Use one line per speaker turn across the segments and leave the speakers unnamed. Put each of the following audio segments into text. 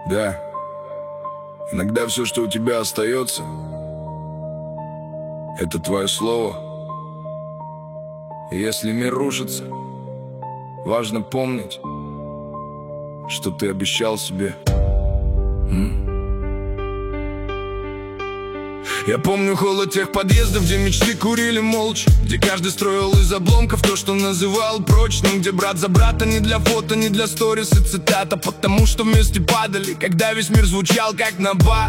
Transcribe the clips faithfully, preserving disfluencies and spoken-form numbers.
Да, иногда все, что у тебя остается, это твое слово. И если мир рушится, важно помнить, что ты обещал себе. М? Я помню холод тех подъездов, где мечты курили молча, где каждый строил из обломков то, что называл прочным, где брат за брата не для фото, не для сторис и цитата, потому что вместе падали, когда весь мир звучал как набат.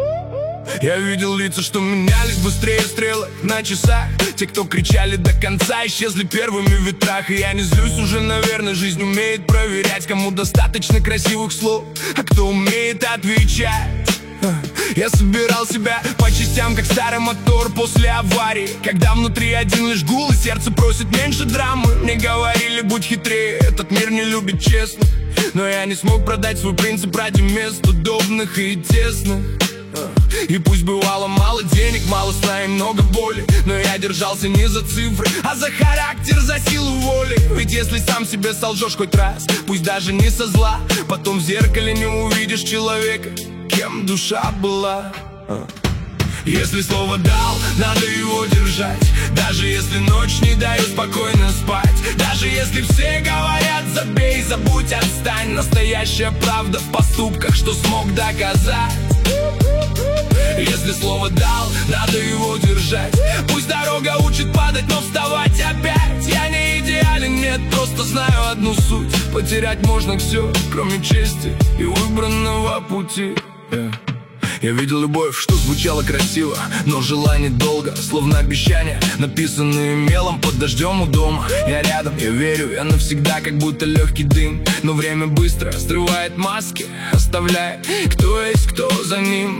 Я видел лица, что менялись быстрее стрелок на часах. Те, кто кричали до конца, исчезли первыми в ветрах. И я не злюсь уже, наверное, жизнь умеет проверять, кому достаточно красивых слов, а кто умеет отвечать. Я собирал себя по частям, как старый мотор после аварии, когда внутри один лишь гул и сердце просит меньше драмы. Мне говорили, будь хитрее, этот мир не любит честно. Но я не смог продать свой принцип ради мест удобных и тесных. И пусть бывало мало денег, мало сна и много боли, но я держался не за цифры, а за характер, за силу воли. Ведь если сам себе солжешь хоть раз, пусть даже не со зла, потом в зеркале не увидишь человека, кем душа была. Если слово дал, надо его держать, даже если ночь не дает спокойно спать, даже если все говорят забей, забудь, отстань. Настоящая правда в поступках, что смог доказать. Если слово дал, надо его держать. Пусть дорога учит падать, но вставать опять. Я не идеален, нет, просто знаю одну суть: потерять можно все, кроме чести и выбранного пути. yeah. Я видел любовь, что звучало красиво, но жила недолго, словно обещания, написанные мелом под дождем у дома. Я рядом, я верю, я навсегда, как будто легкий дым. Но время быстро срывает маски, оставляя кто есть кто за ним.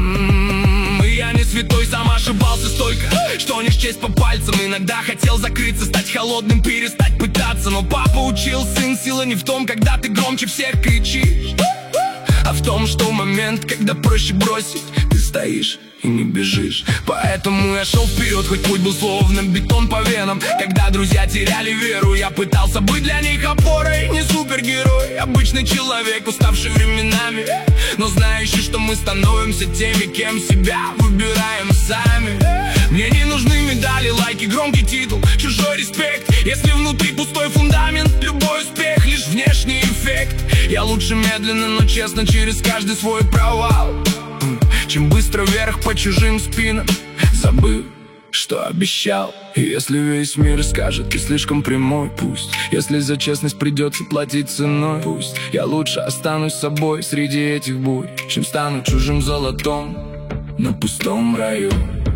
И я не святой, сам ошибался столько, что не счесть по пальцам. Иногда хотел закрыться, стать холодным, перестать пытаться. Но папа учил: сын, сила не в том, когда ты громче всех кричишь, а в том, что в момент, когда проще бросить, ты стоишь и не бежишь. Поэтому я шел вперед, хоть путь был словно бетон по венам. Когда друзья теряли веру, я пытался быть для них опорой. Не супергерой, обычный человек, уставший временами, но знающий, что мы становимся теми, кем себя выбираем сами. Мне не нужны медали, лайки, громкий титул, чужой респект. Если внутри пустой фундамент, любой успех лишь внешний эффект. Я лучше медленно, но честно, через каждый свой провал, чем быстро вверх по чужим спинам, забыв, что обещал. И если весь мир скажет: ты слишком прямой, пусть. Если за честность придется платить ценой, пусть. Я лучше останусь собой среди этих бурь, чем стану чужим золотом на пустом раю.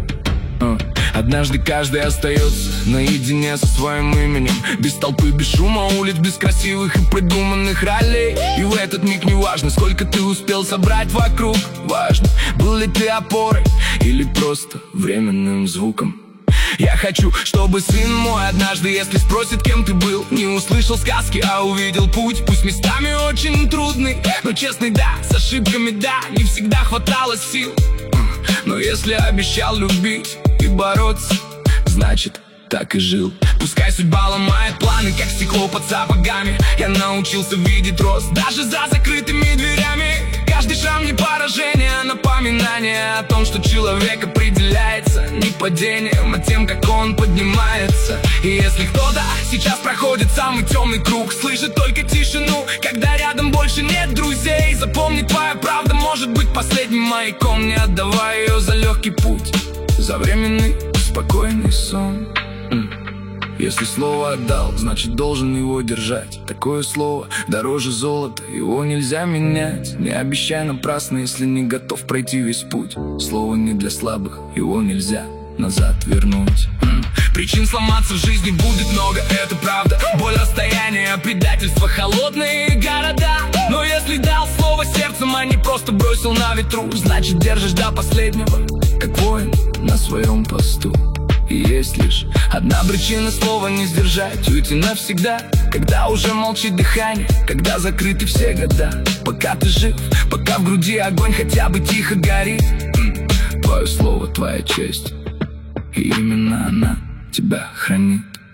Однажды каждый остается наедине со своим именем, без толпы, без шума улиц, без красивых и придуманных ролей. И в этот миг не важно, сколько ты успел собрать вокруг, важно, был ли ты опорой или просто временным звуком. Я хочу, чтобы сын мой однажды, если спросит, кем ты был, не услышал сказки, а увидел путь, пусть местами очень трудный, но честный, да, с ошибками, да, не всегда хватало сил. Но если обещал любить и бороться, значит, так и жил. Пускай судьба ломает планы, как стекло под сапогами, я научился видеть рост даже за закрытыми дверями. Каждый шаг не поражение, а напоминание о том, что человек определяется не падением, а тем, как он поднимается. И если кто-то сейчас проходит самый темный круг, слышит только тишину, когда рядом больше нет друзей, запомни, твоя правда может быть последним маяком. Не отдавай ее за легкий путь, за временный спокойный сон. Если слово отдал, значит должен его держать. Такое слово дороже золота, его нельзя менять. Не обещай напрасно, если не готов пройти весь путь. Слово не для слабых, его нельзя назад вернуть. Причин сломаться в жизни будет много, это правда. Боль, расстояние, предательство, холодные города. Но если дал слово сердцем, а не просто бросил на ветру, значит держишь до последнего, как воин на своем посту. И есть лишь одна причина слова не сдержать, уйти навсегда, когда уже молчит дыхание, когда закрыты все года. Пока ты жив, пока в груди огонь хотя бы тихо горит, твое слово, твоя честь, и именно она тебя хранит.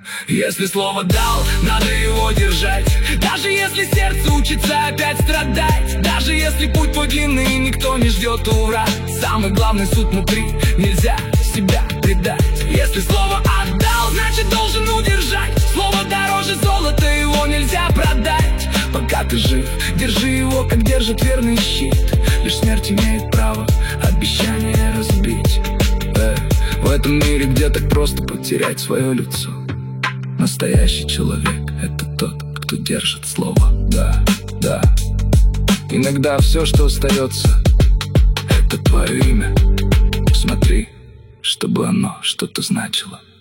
Если слово дал, надо его держать. Даже если сердце учится опять страдать. Даже если путь твой длинный и никто не ждет ура. Самый главный суд внутри, нельзя себя предать. Если слово отдал, значит должен удержать. Слово дороже золота, его нельзя продать. Пока ты жив, держи его, как держит верный щит. Лишь смерть имеет право обещание разбить. Эй, в этом мире, где так просто потерять свое лицо, настоящий человек — это тот, кто держит слово. Да, да. Иногда все, что остается, это твое имя. Смотри, чтобы оно что-то значило.